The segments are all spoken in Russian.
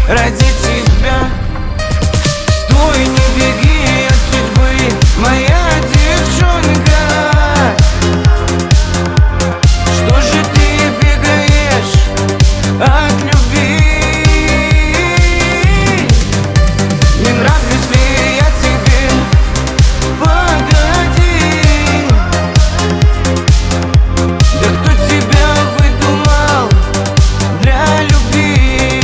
ради тебя. Стой, не беги от судьбы, моя девчонка. Что же ты бегаешь от любви? Не нравлюсь ли я тебе? Погоди. Да кто тебя выдумал для любви?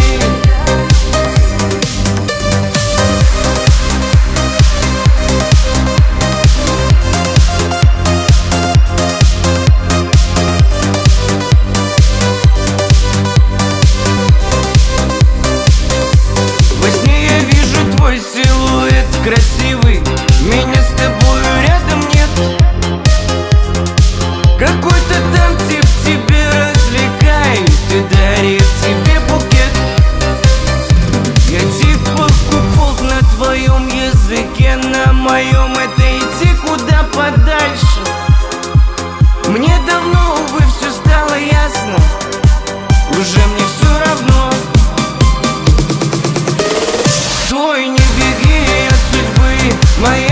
Во сне я вижу твой силуэт красивый, меня с тобою рядом нет. Какой-то там тип тебе развлекает и дарит тебе букет. Я типа кукол на твоем языке, на моем это идти куда подальше. Мне давно, увы, все стало ясно, уже мне все равно. Стой, не беги от судьбы, моя